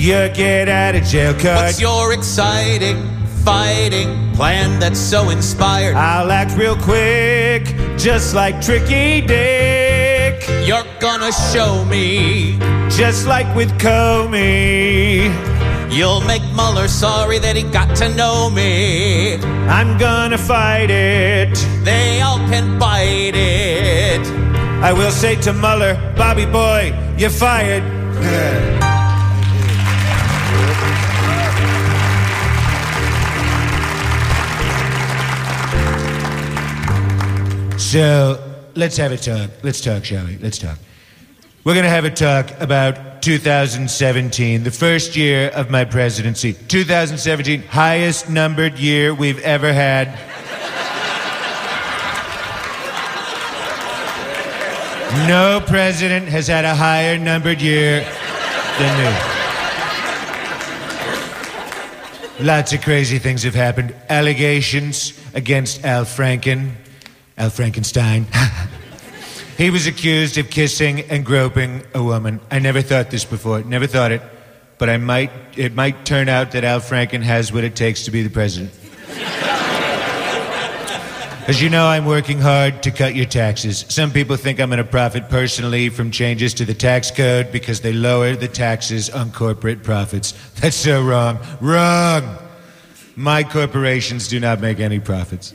your get out of jail card. What's your exciting, fighting plan that's so inspired? I'll act real quick, just like Tricky Dick. You're gonna show me, just like with Comey. You'll make Mueller sorry that he got to know me. I'm gonna fight it. They all can fight it. I will say to Mueller, Bobby boy, you're fired. So, let's have a talk. Let's talk, shall we? Let's talk. We're going to have a talk about 2017, the first year of my presidency. 2017, highest numbered year we've ever had. No president has had a higher numbered year than me. Lots of crazy things have happened. Allegations against Al Frankenstein. He was accused of kissing and groping a woman. I never thought this before, never thought it, but it might turn out that Al Franken has what it takes to be the president. As you know, I'm working hard to cut your taxes. Some people think I'm going to profit personally from changes to the tax code because they lower the taxes on corporate profits. That's so wrong. Wrong! My corporations do not make any profits.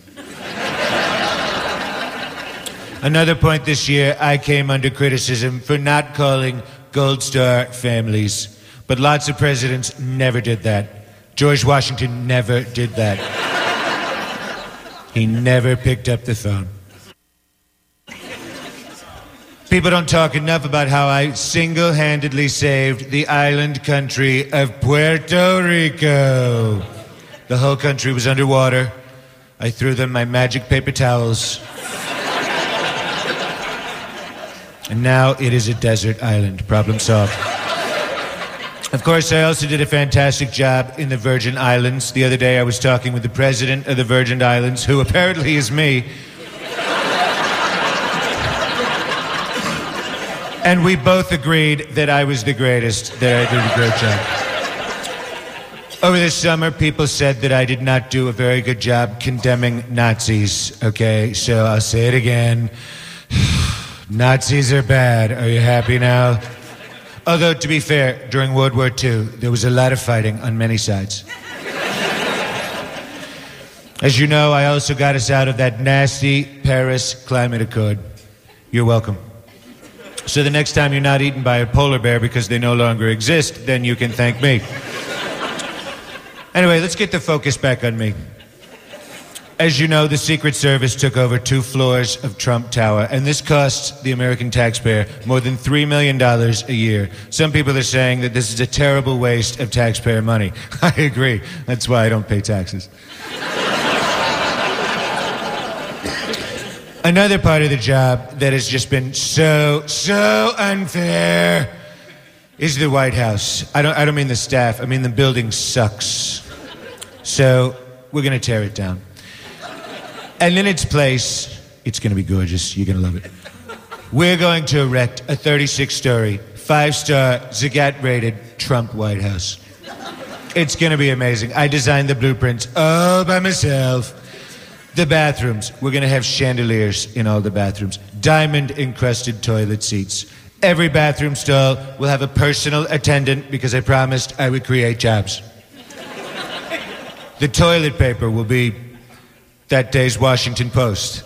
Another point this year, I came under criticism for not calling Gold Star families. But lots of presidents never did that. George Washington never did that. He never picked up the phone. People don't talk enough about how I single-handedly saved the island country of Puerto Rico. The whole country was underwater. I threw them my magic paper towels. And now it is a desert island. Problem solved. Of course, I also did a fantastic job in the Virgin Islands. The other day I was talking with the president of the Virgin Islands, who apparently is me. And we both agreed that I was the greatest, that I did a great job. Over this summer, people said that I did not do a very good job condemning Nazis. Okay, so I'll say it again. Nazis are bad. Are you happy now? Although, to be fair, during World War II, there was a lot of fighting on many sides. As you know, I also got us out of that nasty Paris Climate Accord. You're welcome. So the next time you're not eaten by a polar bear because they no longer exist, then you can thank me. Anyway, let's get the focus back on me. As you know, the Secret Service took over 2 floors of Trump Tower, and this costs the American taxpayer more than $3 million a year. Some people are saying that this is a terrible waste of taxpayer money. I agree. That's why I don't pay taxes. Another part of the job that has just been so unfair is the White House. I don't mean the staff. I mean the building sucks. So we're going to tear it down. And in its place, it's going to be gorgeous. You're going to love it. We're going to erect a 36-story, 5-star, Zagat-rated Trump White House. It's going to be amazing. I designed the blueprints all by myself. The bathrooms, we're going to have chandeliers in all the bathrooms. Diamond-encrusted toilet seats. Every bathroom stall will have a personal attendant because I promised I would create jobs. The toilet paper will be that day's Washington Post.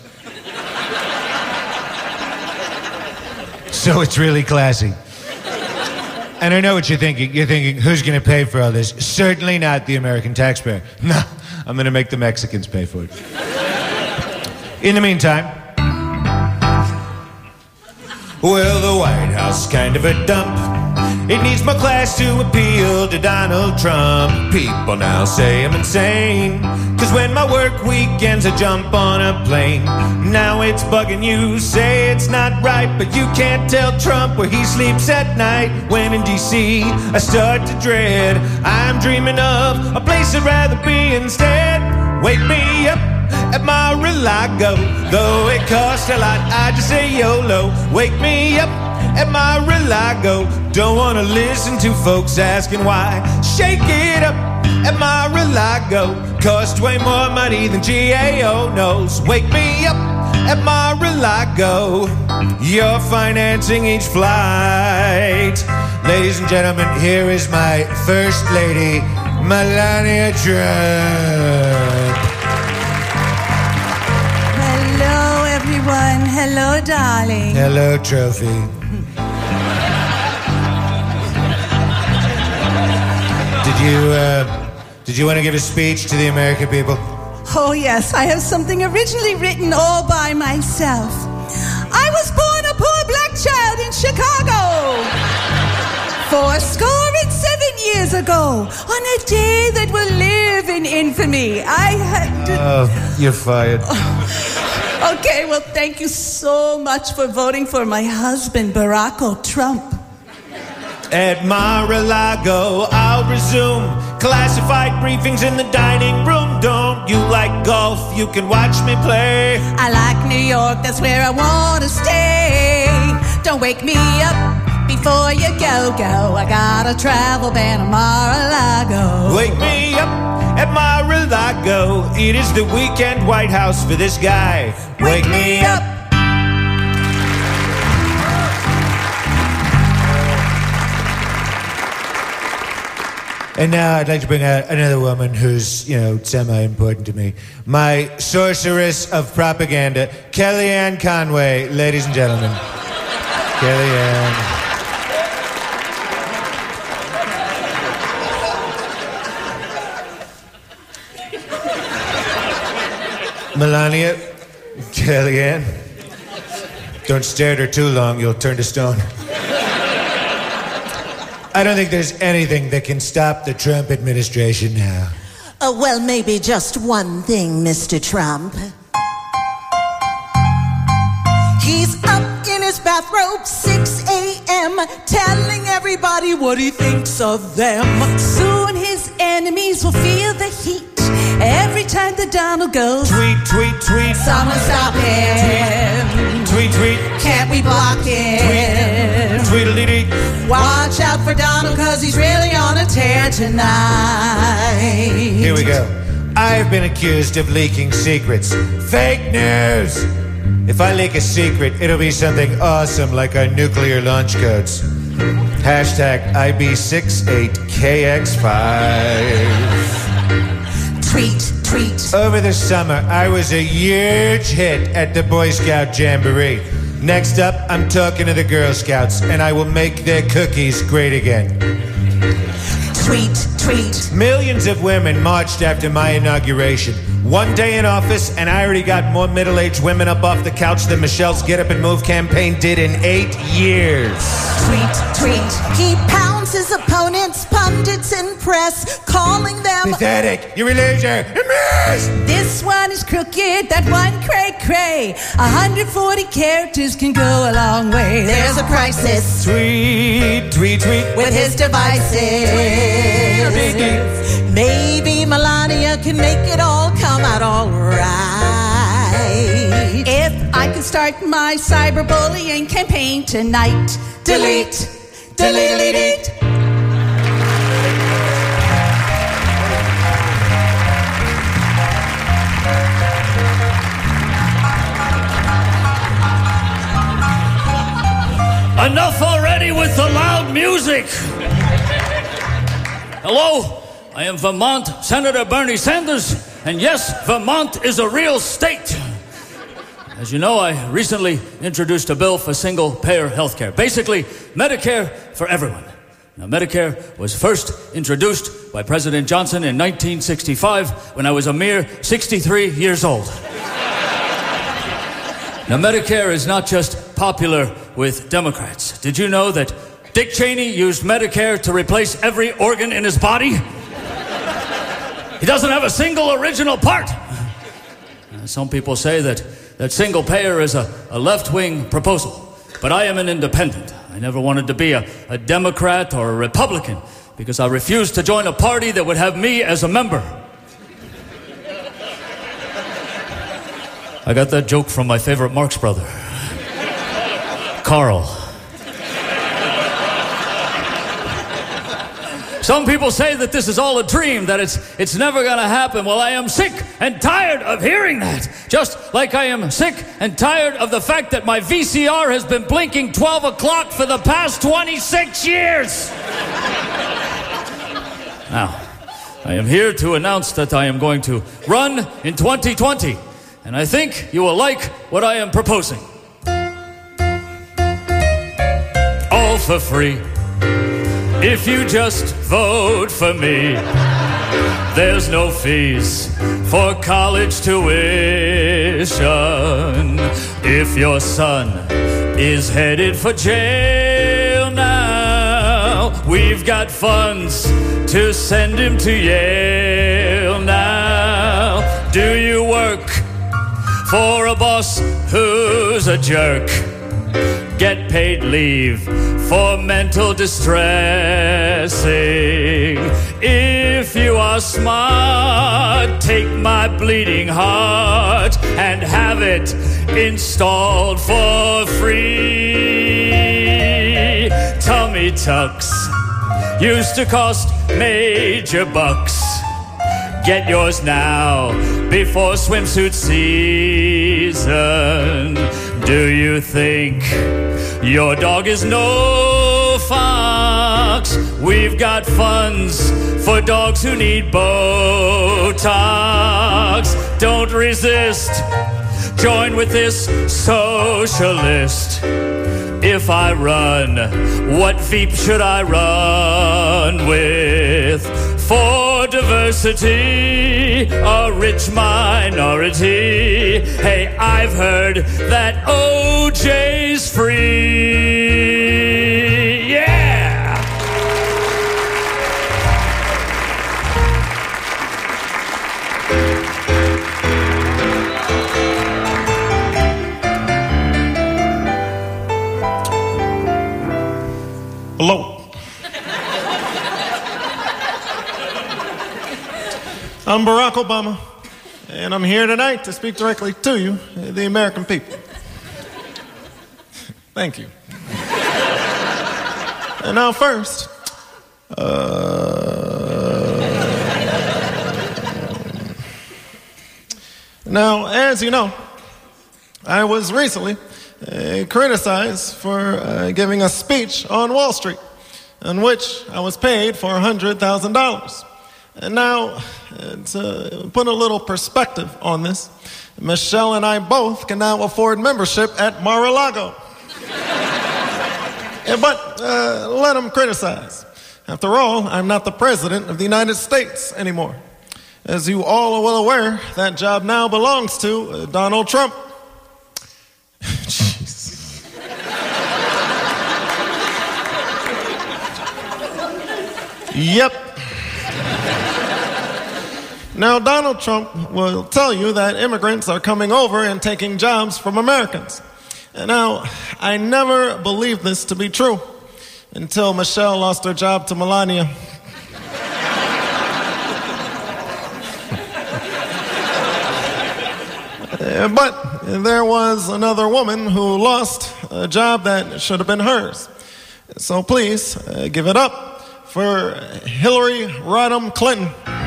So it's really classy. And I know what you're thinking. You're thinking, who's going to pay for all this? Certainly not the American taxpayer. No, I'm going to make the Mexicans pay for it. In the meantime, well, the White House is kind of a dump. It needs more class to appeal to Donald Trump. People now say I'm insane, 'cause when my work weekends I jump on a plane. Now it's bugging you, say it's not right, but you can't tell Trump where he sleeps at night. When in D.C. I start to dread, I'm dreaming of a place I'd rather be instead. Wake me up at Mar-a-Lago, though it costs a lot, I just say YOLO. Wake me up at Mar-a-Lago, Don't wanna listen to folks asking why. Shake it up at Mar-a-Lago. Cost way more money than GAO knows. Wake me up at Mar-a-Lago. You're financing each flight. Ladies and gentlemen, here is my First Lady, Melania Trump. Hello, everyone. Hello, darling. Hello, Trophy. Did you want to give a speech to the American people? Oh, yes. I have something originally written all by myself. I was born a poor black child in Chicago 77 years ago, on a day that will live in infamy. I had to... Oh, you're fired. Okay, well, thank you so much for voting for my husband, Barack Trump. At Mar-a-Lago, I'll resume classified briefings in the dining room. Don't you like golf? You can watch me play. I like New York, that's where I want to stay. Don't wake me up before you go. I got a travel ban at Mar-a-Lago. Wake me up at Mar-a-Lago. It is the weekend White House for this guy. Wake me up. And now I'd like to bring out another woman who's, semi-important to me. My sorceress of propaganda, Kellyanne Conway, ladies and gentlemen. Kellyanne. Melania, Kellyanne. Don't stare at her too long, you'll turn to stone. I don't think there's anything that can stop the Trump administration now. Well, maybe just one thing, Mr. Trump. He's up in his bathrobe, 6 a.m., telling everybody what he thinks of them. Soon his enemies will feel the heat every time the Donald goes. Tweet, tweet, tweet. Someone stop him. Tweet, tweet. Can't we block him? Tweedledee. Watch out for Donald, cause he's really on a tear tonight. Here we go. I've been accused of leaking secrets. Fake news! If I leak a secret, it'll be something awesome like our nuclear launch codes. Hashtag IB68KX5. Tweet, tweet. Over the summer, I was a huge hit at the Boy Scout Jamboree. Next up, I'm talking to the Girl Scouts, and I will make their cookies great again. Tweet, tweet. Millions of women marched after my inauguration. One day in office, and I already got more middle-aged women up off the couch than Michelle's Get Up and Move campaign did in 8 years. Tweet, tweet. He pounds his opponents, pundits, and press, calling them pathetic. You're a loser. You missed. This one is crooked, that one cray-cray. 140 characters can go a long way. There's a crisis. Tweet, tweet, tweet. With his devices. Maybe Melania can make it all come out all right. If I could start my cyberbullying campaign tonight. Delete, delete, delete. Enough already with the loud music. Hello, I am Vermont Senator Bernie Sanders, and yes, Vermont is a real state. As you know, I recently introduced a bill for single-payer health care. Basically, Medicare for everyone. Now, Medicare was first introduced by President Johnson in 1965 when I was a mere 63 years old. Now, Medicare is not just popular with Democrats. Did you know that Dick Cheney used Medicare to replace every organ in his body? He doesn't have a single original part. Some people say that single payer is a left-wing proposal, but I am an independent. I never wanted to be a Democrat or a Republican because I refused to join a party that would have me as a member. I got that joke from my favorite Marx brother, Carl. Some people say that this is all a dream, that it's never gonna happen. Well, I am sick and tired of hearing that. Just like I am sick and tired of the fact that my VCR has been blinking 12 o'clock for the past 26 years. Now, I am here to announce that I am going to run in 2020, and I think you will like what I am proposing. All for free. If you just vote for me, there's no fees for college tuition. If your son is headed for jail now, we've got funds to send him to Yale now. Do you work for a boss who's a jerk? Get paid leave for mental distressing. If you are smart, take my bleeding heart and have it installed for free. Tummy tucks used to cost major bucks. Get yours now before swimsuit season. Do you think your dog is no fox? We've got funds for dogs who need Botox. Don't resist. Join with this socialist. If I run, what Veep should I run with? For diversity, a rich minority. Hey, I've heard that OJ's free. Yeah! Hello. I'm Barack Obama, and I'm here tonight to speak directly to you, the American people. Thank you. And now first, now, as you know, I was recently criticized for giving a speech on Wall Street, in which I was paid for $100,000. And now, to put a little perspective on this, Michelle and I both can now afford membership at Mar-a-Lago. But let them criticize. After all, I'm not the president of the United States anymore. As you all are well aware, that job now belongs to Donald Trump. Jeez. Yep. Now, Donald Trump will tell you that immigrants are coming over and taking jobs from Americans. And now, I never believed this to be true until Michelle lost her job to Melania. But there was another woman who lost a job that should have been hers. So please, give it up for Hillary Rodham Clinton.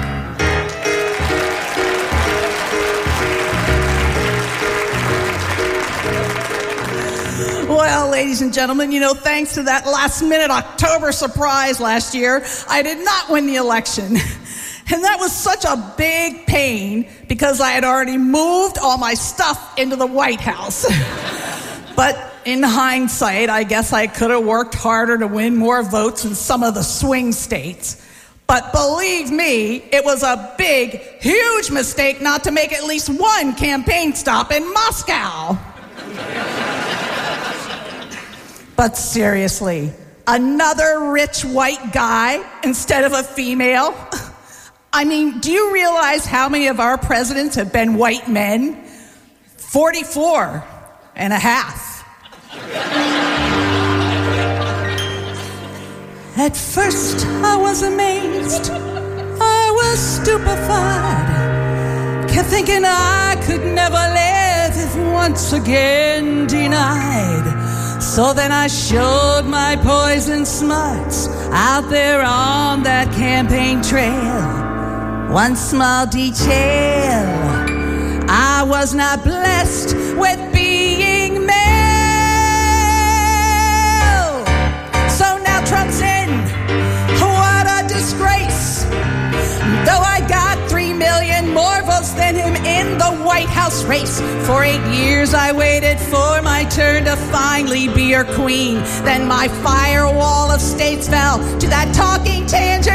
Well, ladies and gentlemen, thanks to that last-minute October surprise last year, I did not win the election. And that was such a big pain because I had already moved all my stuff into the White House. But in hindsight, I guess I could have worked harder to win more votes in some of the swing states. But believe me, it was a big, huge mistake not to make at least one campaign stop in Moscow. But seriously, another rich white guy instead of a female? I mean, do you realize how many of our presidents have been white men? 44 and a half. At first, I was amazed. I was stupefied. Kept thinking I could never live if once again denied. So then I showed my poison smarts out there on that campaign trail. One small detail, I was not blessed with being male. So now Trump's in, what a disgrace. Though I got 3 million more votes than him in the White House race. For 8 years I waited for my turn to finally be your queen. Then my firewall of states fell to that talking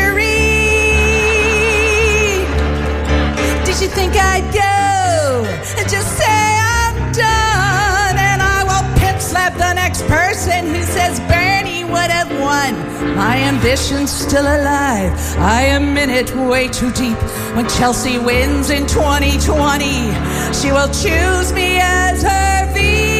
tangerine. Did you think I'd go and just say I'm done? And I will pimp slap the next person who says Bernie would have won. My ambition's still alive. I am in it way too deep. When Chelsea wins in 2020, she will choose me as her V.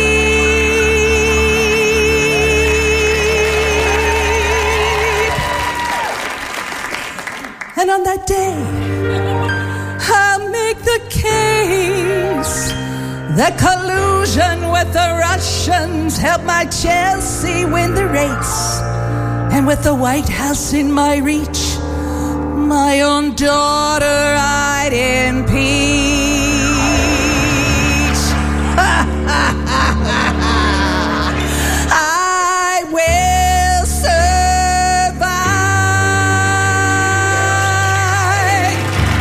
And on that day, I'll make the case that collusion with the Russians helped my Chelsea win the race. And with the White House in my reach, my own daughter I'd impeach. I will survive.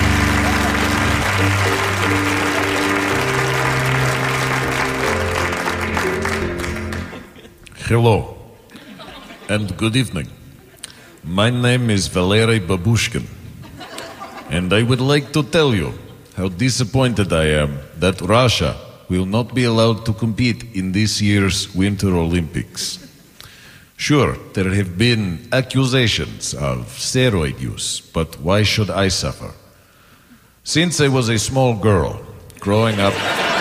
Hello and good evening. My name is Valery Babushkin, and I would like to tell you how disappointed I am that Russia will not be allowed to compete in this year's Winter Olympics. Sure, there have been accusations of steroid use, but why should I suffer? Since I was a small girl, growing up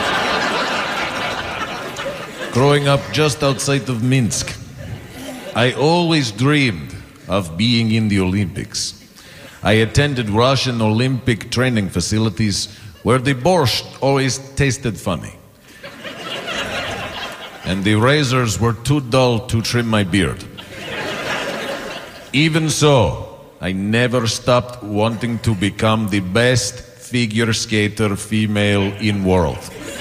just outside of Minsk, I always dreamed of being in the Olympics. I attended Russian Olympic training facilities where the borscht always tasted funny. And the razors were too dull to trim my beard. Even so, I never stopped wanting to become the best figure skater female in world.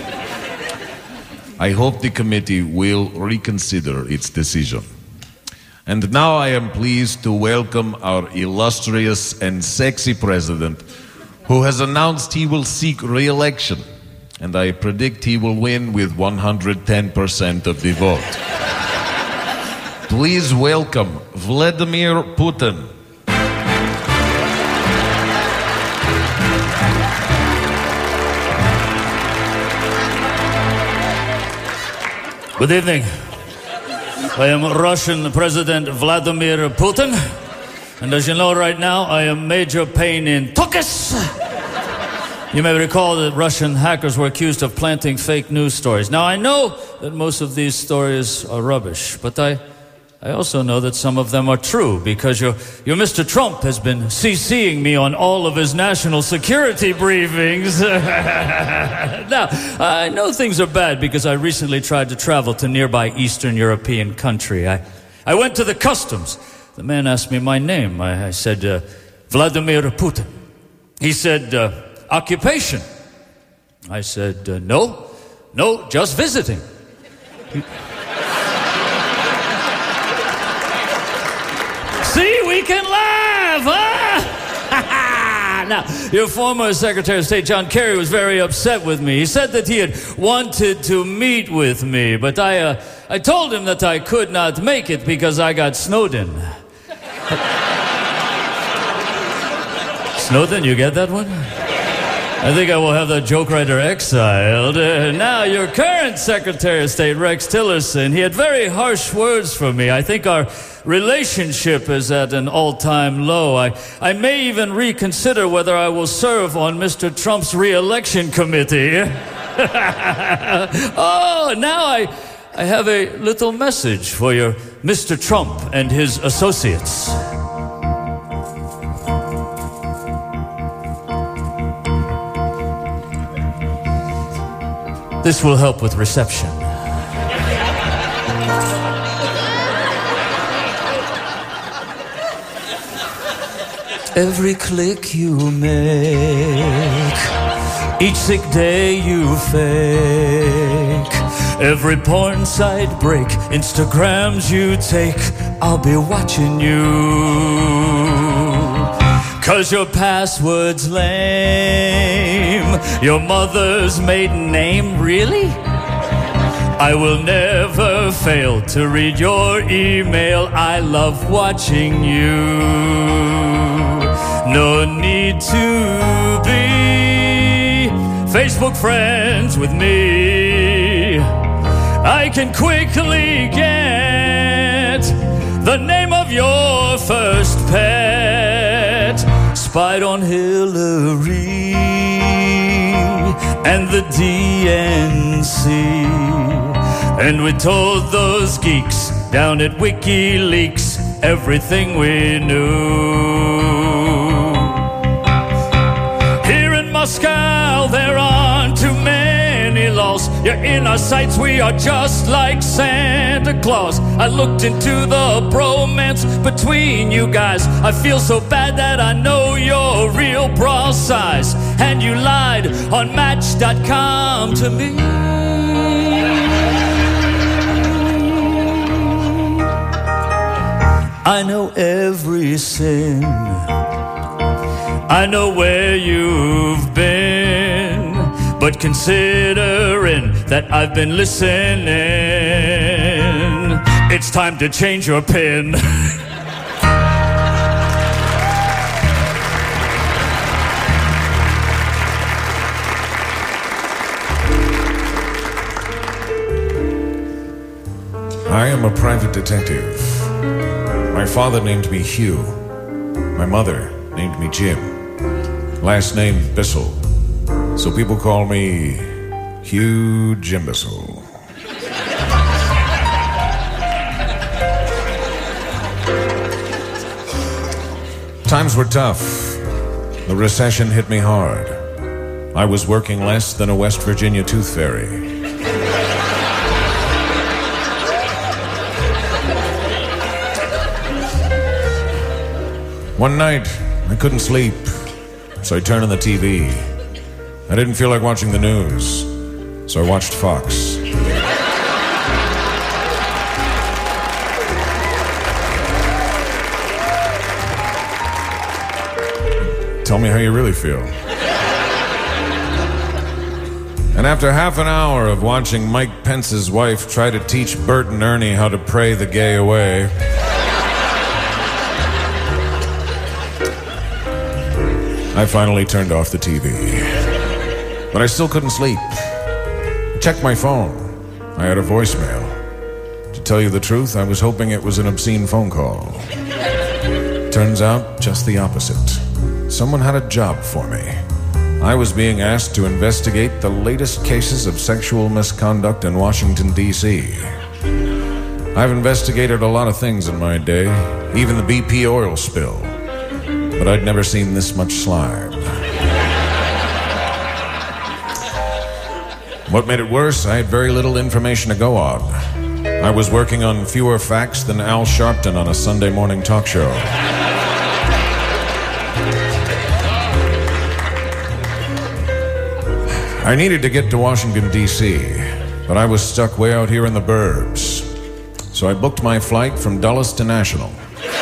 I hope the committee will reconsider its decision. And now I am pleased to welcome our illustrious and sexy president, who has announced he will seek re-election, and I predict he will win with 110% of the vote. Please welcome Vladimir Putin. Good evening. I am Russian President Vladimir Putin, and as you know right now, I am major pain in tuchus. You may recall that Russian hackers were accused of planting fake news stories. Now, I know that most of these stories are rubbish, but I also know that some of them are true, because your Mr. Trump has been CCing me on all of his national security briefings. Now, I know things are bad because I recently tried to travel to nearby Eastern European country. I went to the customs. The man asked me my name. I said, Vladimir Putin. He said, occupation. I said, no, just visiting. See, we can laugh, huh? Now, your former Secretary of State, John Kerry, was very upset with me. He said that he had wanted to meet with me, but I told him that I could not make it because I got Snowden. Snowden, you get that one? I think I will have that joke writer exiled. Now, your current Secretary of State, Rex Tillerson, he had very harsh words for me. I think our relationship is at an all-time low. I may even reconsider whether I will serve on Mr. Trump's re-election committee. Oh, now I have a little message for your Mr. Trump and his associates. This will help with reception. Every click you make, each sick day you fake, every porn site break, Instagrams you take, I'll be watching you. 'Cause your password's lame, your mother's maiden name, really? I will never fail to read your email, I love watching you. No need to be Facebook friends with me. I can quickly get the name of your first pet. Spied on Hillary and the DNC, and we told those geeks down at WikiLeaks everything we knew. Here in Moscow there aren't too many laws. You're in our sights, we are just like Santa Claus. I looked into the bromance between you guys. I feel so bad that I know your real bra size. And you lied on Match.com to me. I know every sin, I know where you've been, but considering that I've been listening, it's time to change your PIN. I am a private detective. My father named me Hugh. My mother named me Jim. Last name Bissell. So people call me Hugh Jim Bissell. Times were tough. The recession hit me hard. I was working less than a West Virginia tooth fairy. One night, I couldn't sleep, so I turned on the TV. I didn't feel like watching the news, so I watched Fox. Tell me how you really feel. And after half an hour of watching Mike Pence's wife try to teach Bert and Ernie how to pray the gay away, I finally turned off the TV. But I still couldn't sleep. I checked my phone. I had a voicemail. To tell you the truth, I was hoping it was an obscene phone call. Turns out, just the opposite. Someone had a job for me. I was being asked to investigate the latest cases of sexual misconduct in Washington, D.C. I've investigated a lot of things in my day, even the BP oil spill. But I'd never seen this much slime. What made it worse, I had very little information to go on. I was working on fewer facts than Al Sharpton on a Sunday morning talk show. I needed to get to Washington, D.C., but I was stuck way out here in the burbs. So I booked my flight from Dulles to National.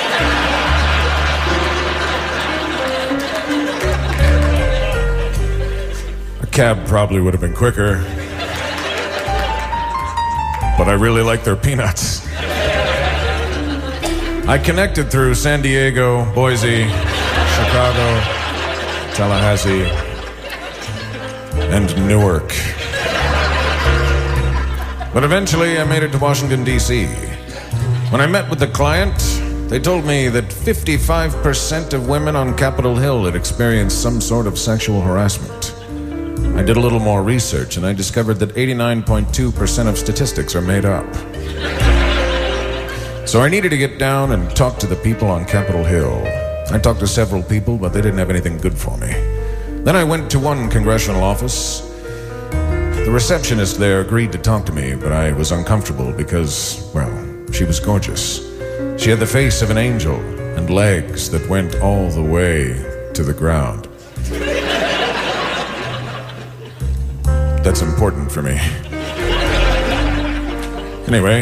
Cab probably would have been quicker, but I really like their peanuts. I connected through San Diego, Boise, Chicago, Tallahassee, and Newark. But eventually I made it to Washington, D.C. When I met with the client, they told me that 55% of women on Capitol Hill had experienced some sort of sexual harassment. I did a little more research, and I discovered that 89.2% of statistics are made up. So I needed to get down and talk to the people on Capitol Hill. I talked to several people, but they didn't have anything good for me. Then I went to one congressional office. The receptionist there agreed to talk to me, but I was uncomfortable because, well, she was gorgeous. She had the face of an angel and legs that went all the way to the ground. That's important for me. Anyway,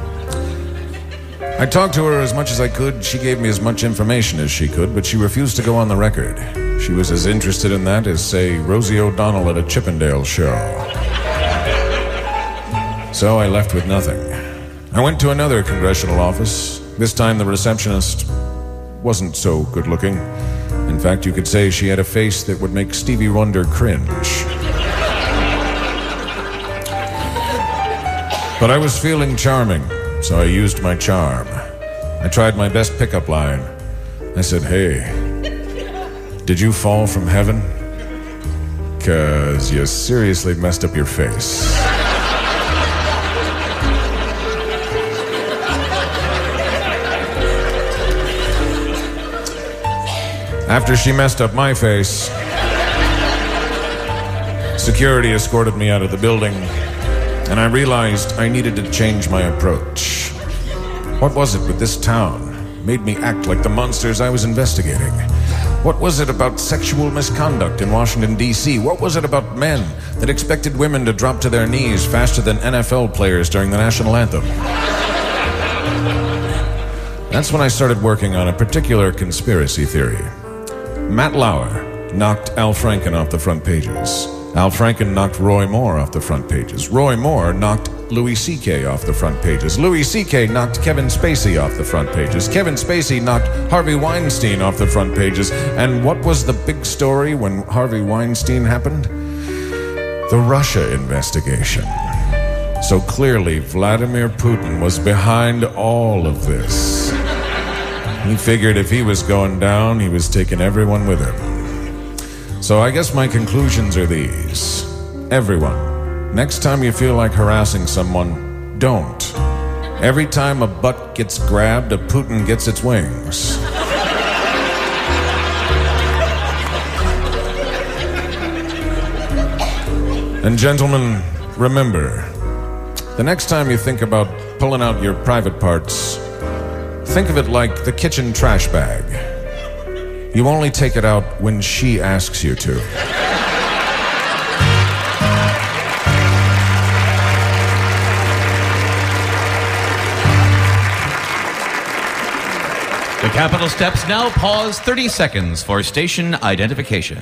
I talked to her as much as I could. She gave me as much information as she could, but she refused to go on the record. She was as interested in that as, say, Rosie O'Donnell at a Chippendale show. So I left with nothing. I went to another congressional office. This time the receptionist wasn't so good looking. In fact, you could say she had a face that would make Stevie Wonder cringe. But I was feeling charming, so I used my charm. I tried my best pickup line. I said, "Hey, did you fall from heaven? 'Cause you seriously messed up your face." After she messed up my face, security escorted me out of the building, and I realized I needed to change my approach. What was it with this town made me act like the monsters I was investigating? What was it about sexual misconduct in Washington, D.C.? What was it about men that expected women to drop to their knees faster than NFL players during the national anthem? That's when I started working on a particular conspiracy theory. Matt Lauer knocked Al Franken off the front pages. Al Franken knocked Roy Moore off the front pages. Roy Moore knocked Louis C.K. off the front pages. Louis C.K. knocked Kevin Spacey off the front pages. Kevin Spacey knocked Harvey Weinstein off the front pages. And what was the big story when Harvey Weinstein happened? The Russia investigation. So clearly, Vladimir Putin was behind all of this. He figured if he was going down, he was taking everyone with him. So I guess my conclusions are these. Everyone, next time you feel like harassing someone, don't. Every time a butt gets grabbed, a Putin gets its wings. And gentlemen, remember, the next time you think about pulling out your private parts, think of it like the kitchen trash bag. You only take it out when she asks you to. The Capitol Steps now pause 30 seconds for station identification.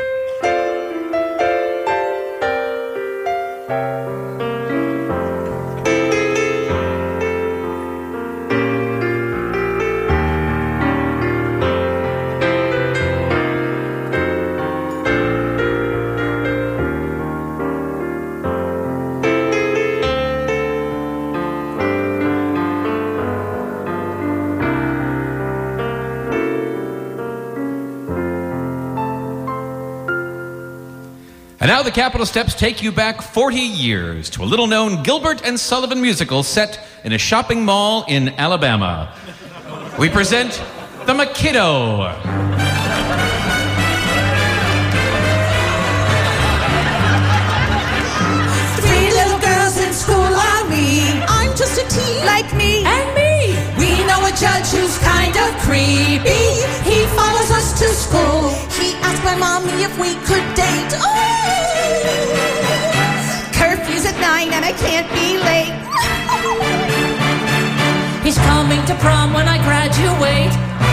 And now the Capitol Steps take you back 40 years to a little-known Gilbert and Sullivan musical set in a shopping mall in Alabama. We present The Mikado. Three little girls in school are we. I'm just a teen. Like me. And me. We know a judge who's kind of creepy. He follows us to school. He asked my mommy if we could date. Oh! Curfew's at 9 and I can't be late. He's coming to prom when I graduate.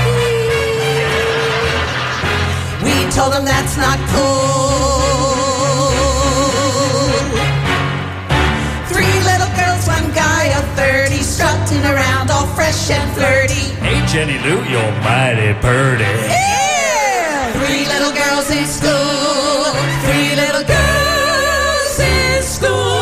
We told him that's not cool. Three little girls, one guy of 30, strutting around all fresh and flirty. Hey, Jenny Lou, you're mighty purty. Yeah! Three little girls in school. Three little girls in school.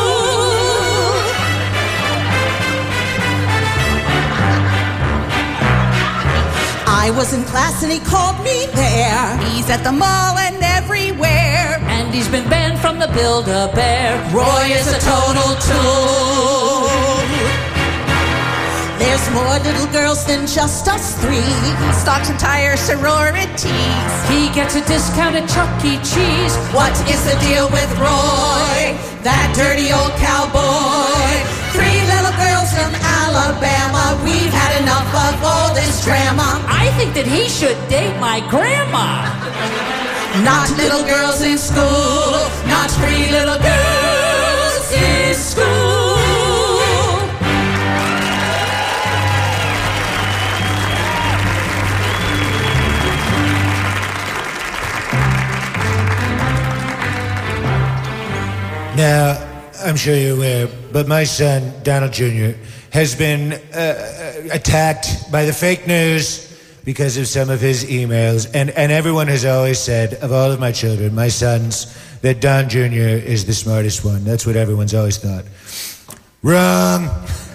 I was in class and he called me there. He's at the mall and everywhere. And he's been banned from the Build-A-Bear. Roy is a total tool. There's more little girls than just us three. Stocks entire sororities. He gets a discount at Chuck E. Cheese. What is the deal with Roy, that dirty old cowboy? 3 little girls from Alabama. We've had enough of all this drama. I think that he should date my grandma. Not little girls in school, not 3 little girls in school. Now, I'm sure you're aware, but my son, Donald Jr., has been attacked by the fake news because of some of his emails. And everyone has always said, of all of my children, my sons, that Don Jr. is the smartest one. That's what everyone's always thought. Wrong.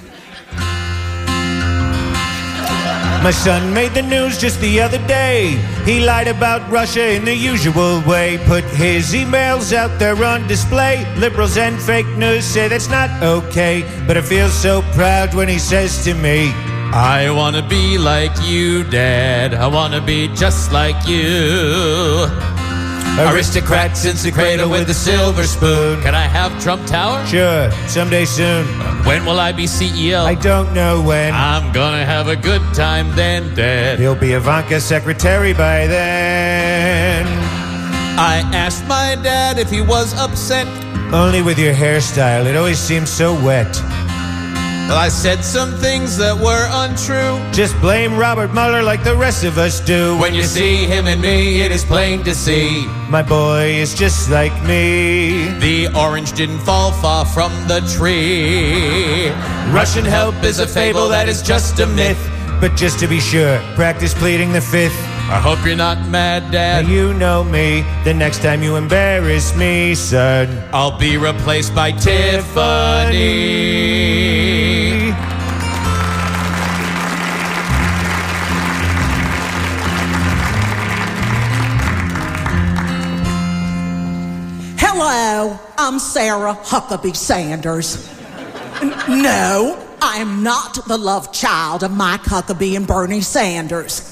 My son made the news just the other day. He lied about Russia in the usual way. Put his emails out there on display. Liberals and fake news say that's not okay. But I feel so proud when he says to me, I wanna be like you, Dad. I wanna be just like you. Aristocrat since the cradle with a silver spoon. Can I have Trump Tower? Sure, someday soon. When will I be CEO? I don't know when. I'm gonna have a good time then, Dad. He'll be Ivanka's secretary by then. I asked my dad if he was upset. Only with your hairstyle, it always seems so wet. Well, I said some things that were untrue. Just blame Robert Mueller like the rest of us do. When you see him and me, it is plain to see. My boy is just like me. The orange didn't fall far from the tree. Russian help is a fable that is just a myth. But just to be sure, practice pleading the fifth. I hope you're not mad, Dad. Now you know me. The next time you embarrass me, son, I'll be replaced by Tiffany. Hello, I'm Sarah Huckabee Sanders. No, I'm not the love child of Mike Huckabee and Bernie Sanders.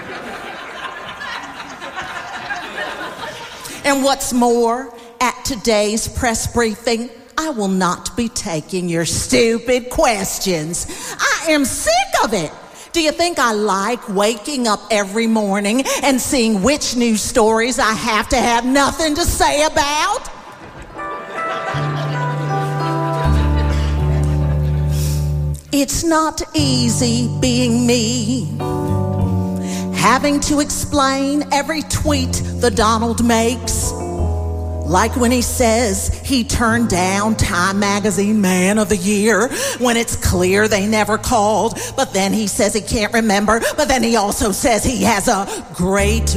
And what's more, at today's press briefing, I will not be taking your stupid questions. I am sick of it. Do you think I like waking up every morning and seeing which news stories I have to have nothing to say about? It's not easy being me, having to explain every tweet that Donald makes. Like when he says he turned down Time Magazine Man of the Year when it's clear they never called, but then he says he can't remember, but then he also says he has a great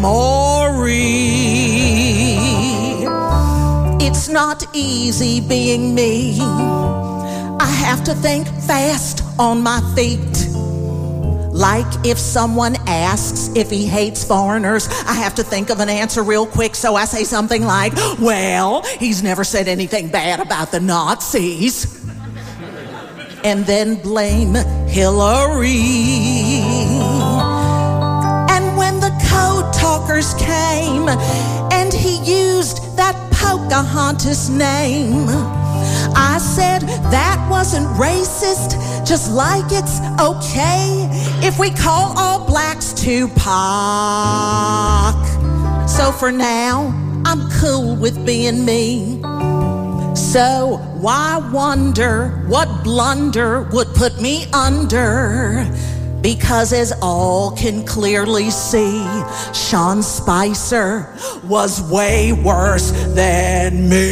memory. It's not easy being me. I have to think fast on my feet. Like if someone asks if he hates foreigners, I have to think of an answer real quick, so I say something like, well, he's never said anything bad about the Nazis. And then blame Hillary. And when the code talkers came and he used that Pocahontas name, I said that wasn't racist, just like it's okay if we call all blacks Tupac. So for now, I'm cool with being me. So why wonder what blunder would put me under? Because as all can clearly see, Sean Spicer was way worse than me.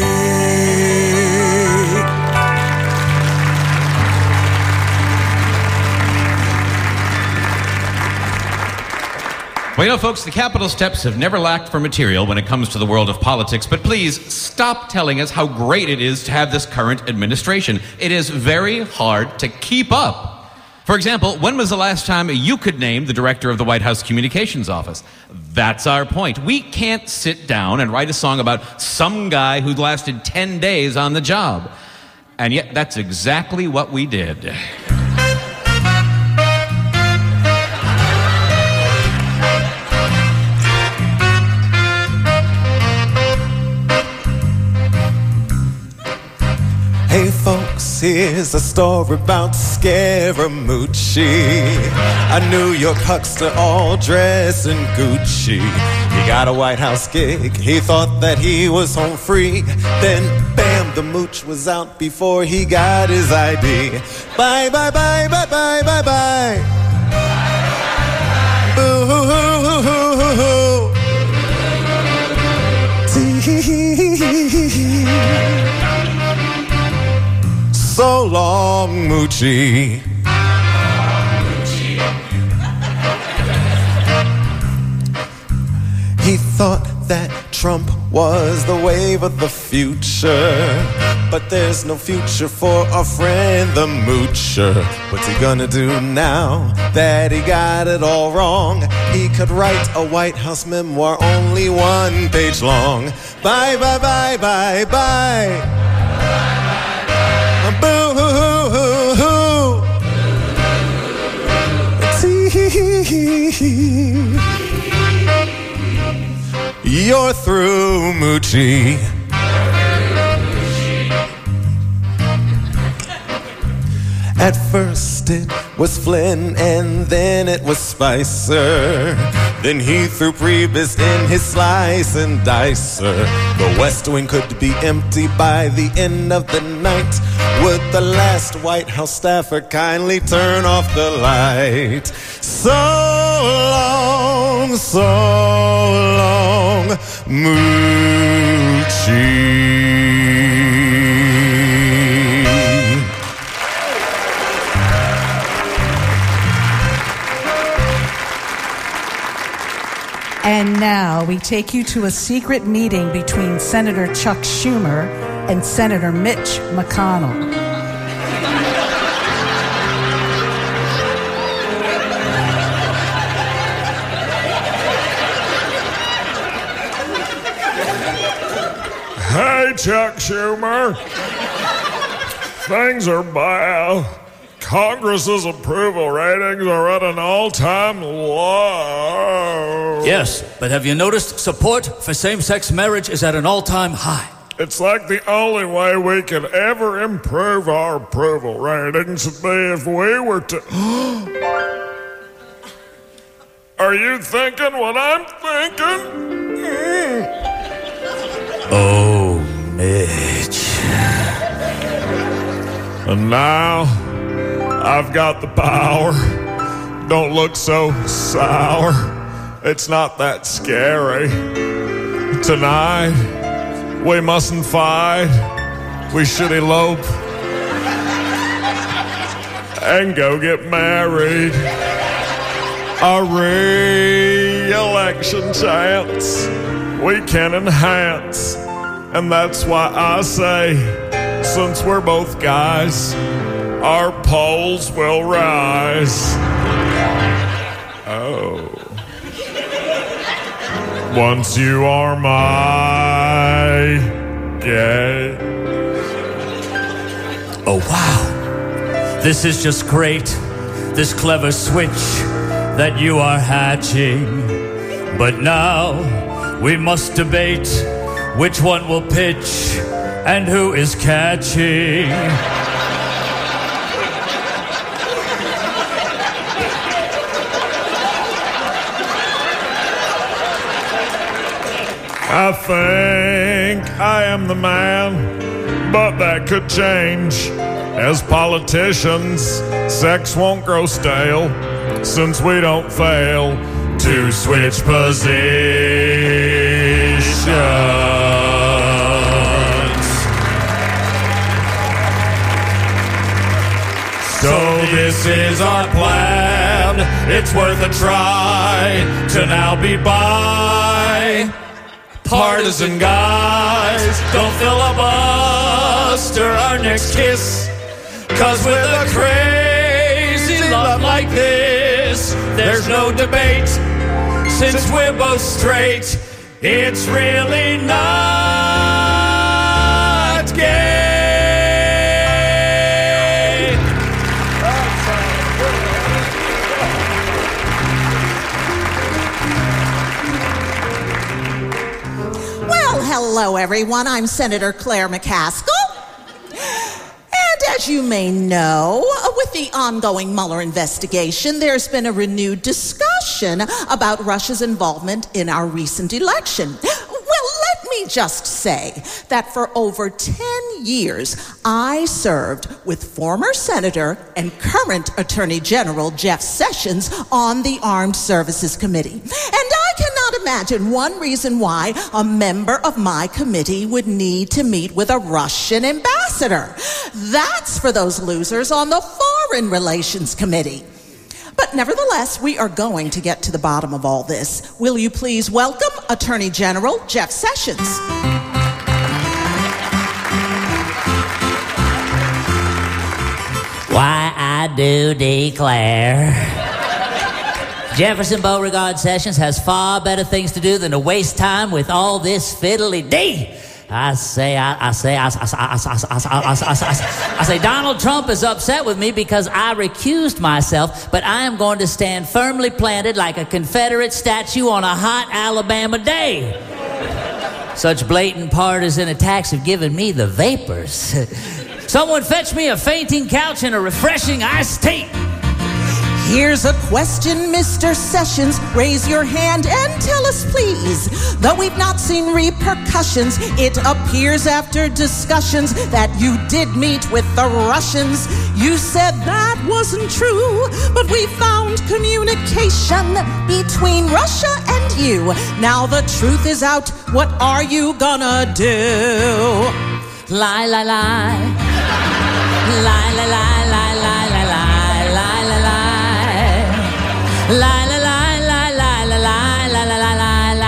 Well, you know, folks, the Capitol steps have never lacked for material when it comes to the world of politics, but please stop telling us how great it is to have this current administration. It is very hard to keep up. For example, when was the last time you could name the director of the White House Communications Office? That's our point. We can't sit down and write a song about some guy who lasted 10 days on the job. And yet, that's exactly what we did. here's a story about Scaramucci, a New York huckster all dressed in Gucci. He got a White House gig, he thought that he was home free. Then, bam, the mooch was out before he got his ID. Bye, bye, bye, bye, bye, bye, bye. Boo-hoo-hoo-hoo-hoo-hoo. So long, Moochie. He thought that Trump was the wave of the future, but there's no future for our friend the moocher. What's he gonna do now that he got it all wrong? He could write a White House memoir only 1 page long. Bye, bye, bye, bye, bye. Boo-hoo-hoo-hoo-hoo. You're through, Moochie. At first it was Flynn and then it was Spicer. Then he threw Priebus in his slice and dicer. The West Wing could be empty by the end of the night. Would the last White House staffer kindly turn off the light? So long, Moochie. And now we take you to a secret meeting between Senator Chuck Schumer and Senator Mitch McConnell. Hey, Chuck Schumer. Things are bad. Congress's approval ratings are at an all-time low. Yes, but have you noticed support for same-sex marriage is at an all-time high? It's like the only way we could ever improve our approval ratings would be if we were to... Are you thinking what I'm thinking? Oh, Mitch. And now, I've got the power. Don't look so sour. It's not that scary. Tonight, we mustn't fight. We should elope and go get married. Our re-election chance we can enhance. And that's why I say, since we're both guys, our polls will rise. Oh. Once you are my gay. Oh, wow. This is just great. This clever switch that you are hatching. But now we must debate which one will pitch and who is catching. I think I am the man, but that could change. As politicians, sex won't grow stale, since we don't fail to switch positions. So this is our plan. It's worth a try to now be by. Partisan guys, don't filibuster our next kiss. 'Cause with a crazy love like this, there's no debate. Since we're both straight, it's really not gay. Well, hello, everyone. I'm Senator Claire McCaskill. And as as you may know, with the ongoing Mueller investigation, there's been a renewed discussion about Russia's involvement in our recent election. Well, let me just say that for over 10 years, I served with former Senator and current Attorney General Jeff Sessions on the Armed Services Committee. And I cannot imagine one reason why a member of my committee would need to meet with a Russian ambassador. That's for those losers on the Foreign Relations Committee. But nevertheless, we are going to get to the bottom of all this. Will you please welcome Attorney General Jeff Sessions? Why, I do declare, Jefferson Beauregard Sessions has far better things to do than to waste time with all this fiddly-dee. I say, Donald Trump is upset with me because I recused myself, but I am going to stand firmly planted like a Confederate statue on a hot Alabama day. Such blatant partisan attacks have given me the vapors. Someone fetch me a fainting couch and a refreshing iced tea. Here's a question, Mr. Sessions. Raise your hand and tell us, please. Though we've not seen repercussions, it appears after discussions that you did meet with the Russians. You said that wasn't true, but we found communication between Russia and you. Now the truth is out. What are you gonna do? Lie, lie, lie. Lie, lie, lie, lie, lie, lie, lie, lie, lie, lie. Lie, lie, lie, lie, lie, lie, lie, lie, lie, lie,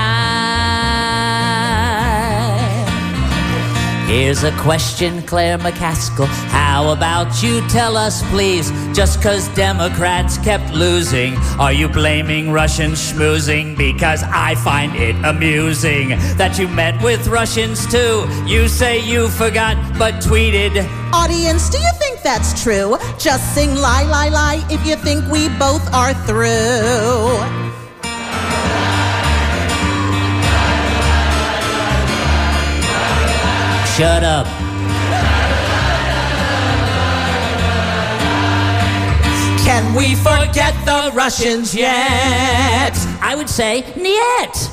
lie. Here's a question, Claire McCaskill. How about you tell us, please? Just 'cause Democrats kept losing, are you blaming Russian schmoozing? Because I find it amusing that you met with Russians too. You say you forgot, but tweeted. Audience, do you think that's true? Just sing lie, lie, lie if you think we both are through. Shut up. Can we forget the Russians yet? I would say, niet.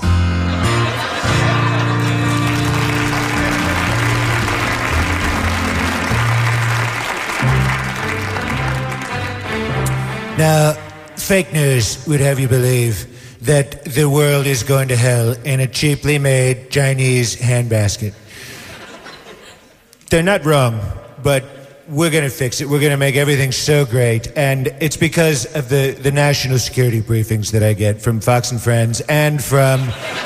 Now, fake news would have you believe that the world is going to hell in a cheaply made Chinese handbasket. They're not wrong, but we're going to fix it. We're going to make everything so great. And it's because of the national security briefings that I get from Fox and Friends and from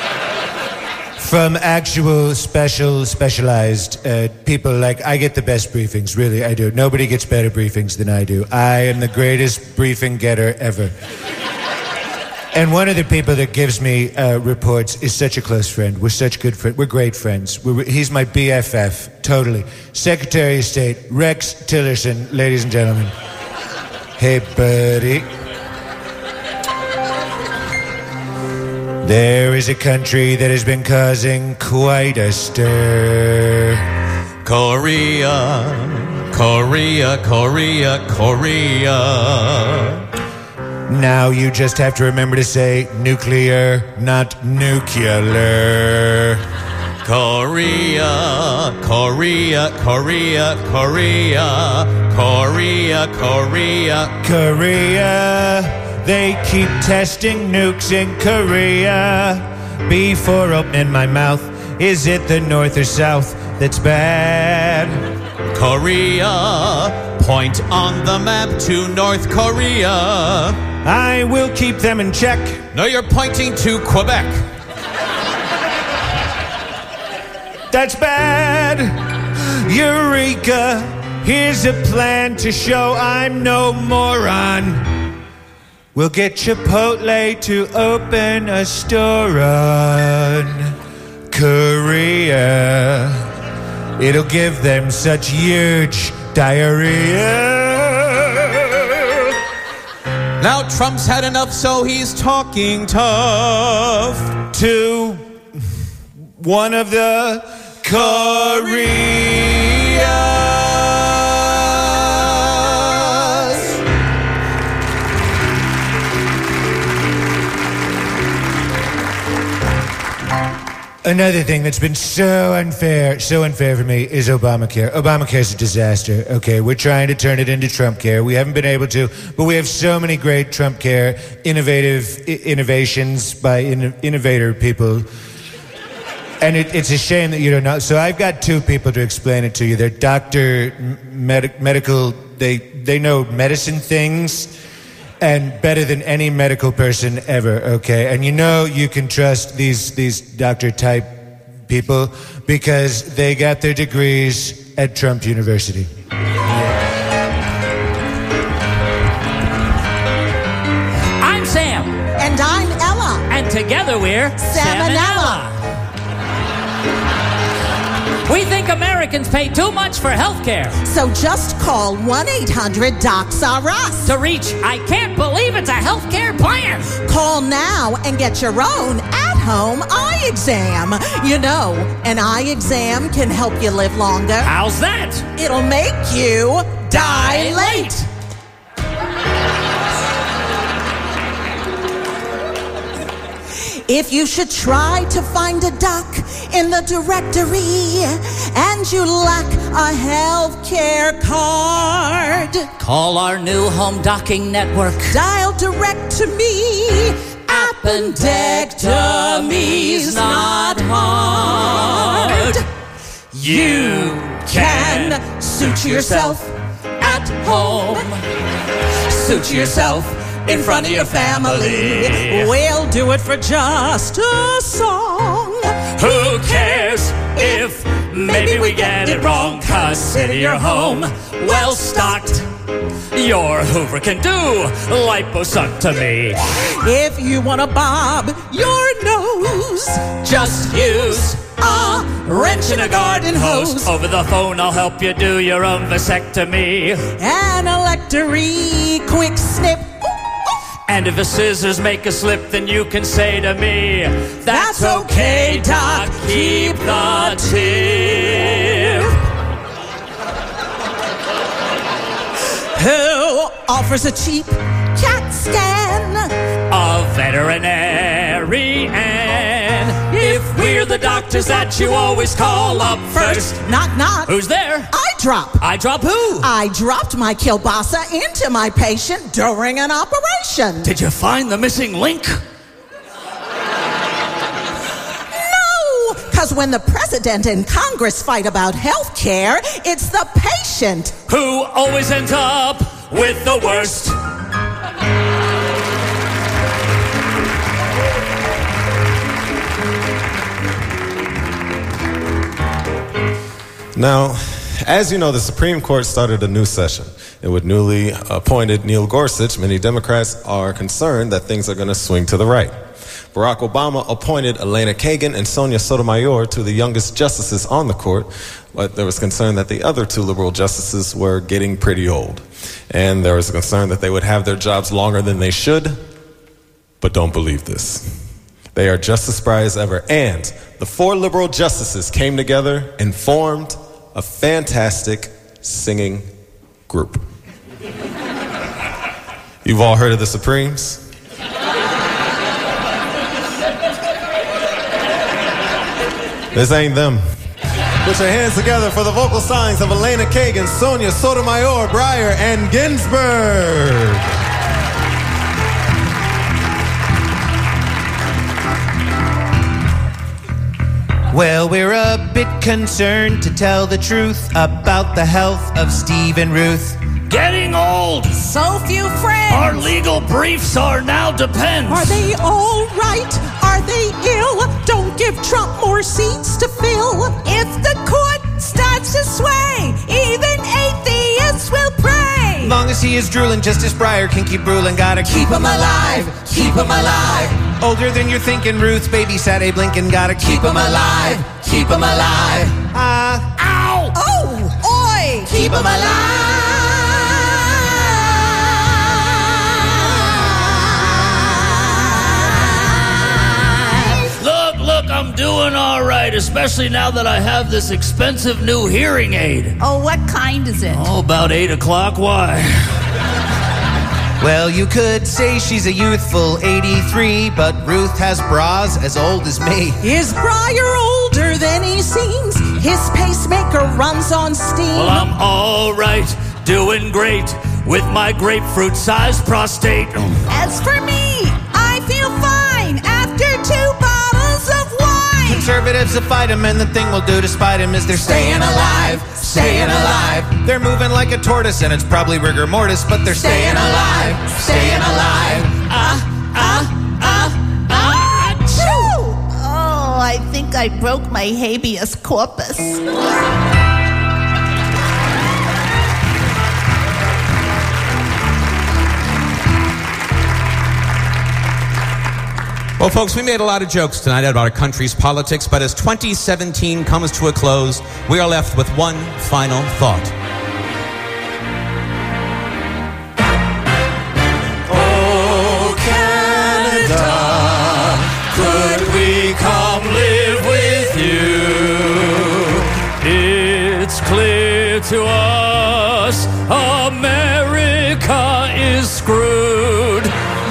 actual specialized people. Like, I get the best briefings, really, I do. Nobody gets better briefings than I do. I am the greatest briefing getter ever. And one of the people that gives me reports is such a close friend. We're such good friends. We're great friends. He's my BFF, totally. Secretary of State, Rex Tillerson, ladies and gentlemen. Hey, buddy. There is a country that has been causing quite a stir. Korea, Korea, Korea, Korea. Now you just have to remember to say nuclear, not nuclear. Korea, Korea, Korea, Korea, Korea, Korea. Korea, they keep testing nukes in Korea. Before opening my mouth, is it the north or south that's bad? Korea, point on the map to North Korea. I will keep them in check. No, you're pointing to Quebec. That's bad. Eureka. Here's a plan to show I'm no moron. We'll get Chipotle to open a store on Korea. It'll give them such huge diarrhea. Now Trump's had enough, so he's talking tough to one of the Koreas. Another thing that's been so unfair for me is Obamacare. Obamacare's a disaster, okay? We're trying to turn it into Trump care. We haven't been able to, but we have so many great Trump care innovations by innovator people. And it's a shame that you don't know. So I've got two people to explain it to you. They're medical, they know medicine things. And better than any medical person ever, okay? And you know you can trust these doctor-type people because they got their degrees at Trump University. I'm Sam. And I'm Ella. And together we're Sam and Ella. We think Americans pay too much for health care. So just call 1-800-DOCS-R-US. To reach, I can't believe it's a health care plan. Call now and get your own at-home eye exam. You know, an eye exam can help you live longer. How's that? It'll make you dilate. If you should try to find a doc in the directory and you lack a health care card, call our new home docking network. Dial direct to me. Appendectomy's not hard. You Can suture yourself at home. Suture yourself in front of your family. We'll do it for just a song. Who cares if maybe we get it wrong? 'Cause sit in your home, well stocked. Your Hoover can do liposuctomy. If you want to bob your nose, Just use a wrench and a garden hose. Over the phone, I'll help you do your own vasectomy. An electory quick snip. And if the scissors make a slip, then you can say to me, that's okay, Doc, keep the tip. Who offers a cheap CAT scan? A veterinarian. If we're the doctors that you always call up first. Knock, knock. Who's there? Eye drop. Eye drop who? I dropped my kielbasa into my patient during an operation. Did you find the missing link? No, because when the president and Congress fight about health care, it's the patient who always ends up with the worst. Now, as you know, the Supreme Court started a new session. And with newly appointed Neil Gorsuch, many Democrats are concerned that things are going to swing to the right. Barack Obama appointed Elena Kagan and Sonia Sotomayor to the youngest justices on the court, but there was concern that the other two liberal justices were getting pretty old. And there was a concern that they would have their jobs longer than they should, but don't believe this. They are just as spry as ever. And the four liberal justices came together and formed a fantastic singing group. You've all heard of the Supremes? This ain't them. Put your hands together for the vocal signs of Elena Kagan, Sonia Sotomayor, Breyer, and Ginsburg. Well, we're a bit concerned, to tell the truth, about the health of Steve and Ruth. Getting old. So few friends. Our legal briefs are now depends. Are they all right? Are they ill? Don't give Trump more seats to fill. If the court starts to sway, even atheists will pray. Long as he is drooling, Justice Breyer can keep ruling. Gotta keep him alive, keep him alive. Older than you're thinking, Ruth babysat Abe Lincoln. Gotta keep him alive, keep him alive. Ow! Oh, oi! Keep him alive. Look, I'm doing all right, especially now that I have this expensive new hearing aid. Oh, what kind is it? Oh, about 8 o'clock. Why? Well, you could say she's a youthful 83, but Ruth has bras as old as me. Is Briar older than he seems? His pacemaker runs on steam. Well, I'm all right, doing great with my grapefruit-sized prostate. As for me, I feel fine after 2 bottles of wine. Conservatives will fight him, and the thing we'll do to spite him is they're staying alive, staying alive. They're moving like a tortoise, and it's probably rigor mortis, but they're staying alive, staying alive. Achoo! Oh, I think I broke my habeas corpus. Well, folks, we made a lot of jokes tonight about our country's politics, but as 2017 comes to a close, we are left with one final thought. Oh, Canada, could we come live with you? It's clear to us America is screwed.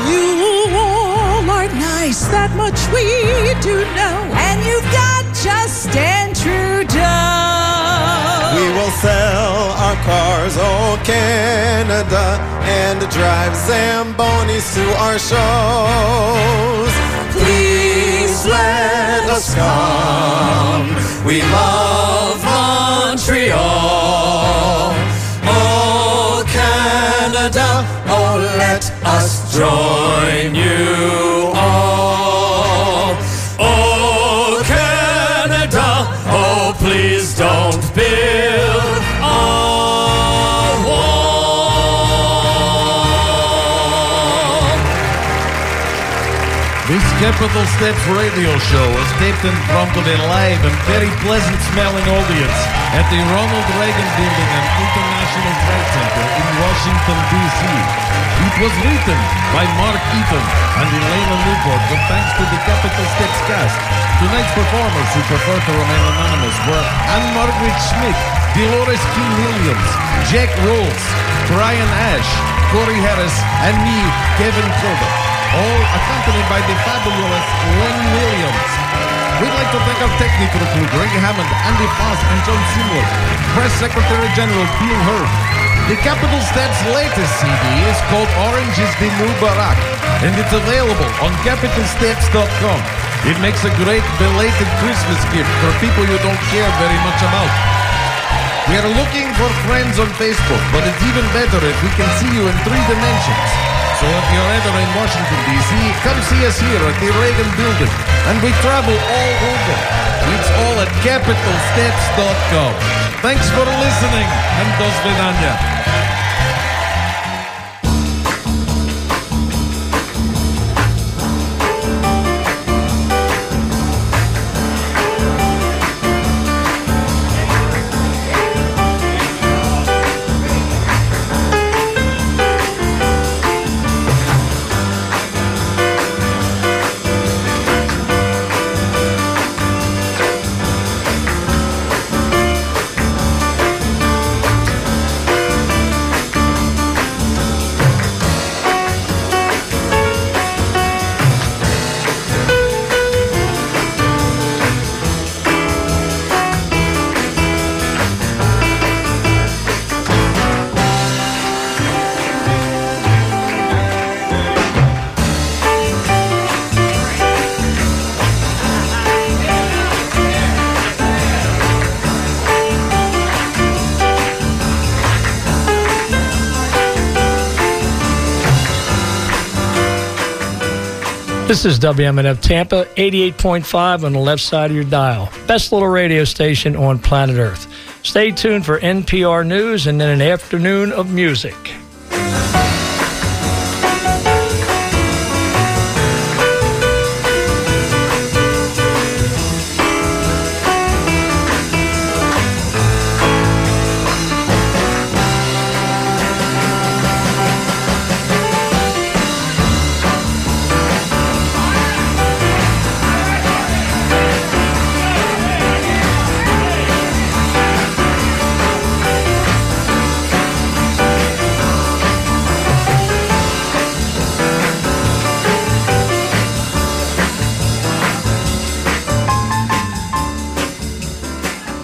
That much we do know. And you've got Justin Trudeau. We will sell our cars, oh Canada, and drive Zambonis to our shows. Please let us come. We love Montreal. Oh Canada, oh let us join you all. Please don't build a wall. This Capital Steps radio show was taped in front of a live and very pleasant smelling audience at the Ronald Reagan Building and International Trade Center in Washington, D.C. It was written by Mark Eaton and Elena Newport with thanks to the Capital Steps cast. Tonight's performers who prefer to remain anonymous were Anne-Margaret Schmidt, Dolores King Williams, Jack Rolls, Brian Ash, Corey Harris, and me, Kevin Colbert, all accompanied by the fabulous Len Williams. We'd like to thank our technical crew, Greg Hammond, Andy Foss, and John Seymour, Press Secretary General Bill Hurd. The Capital Steps' latest CD is called Orange is the New Barack, and it's available on CapitalSteps.com. It makes a great belated Christmas gift for people you don't care very much about. We are looking for friends on Facebook, but it's even better if we can see you in 3 dimensions. So if you're ever in Washington, D.C., come see us here at the Reagan Building. And we travel all over. It's all at CapitalSteps.com. Thanks for listening, and do svidaniya. This is WMNF Tampa, 88.5 on the left side of your dial. Best little radio station on planet Earth. Stay tuned for NPR News and then an afternoon of music.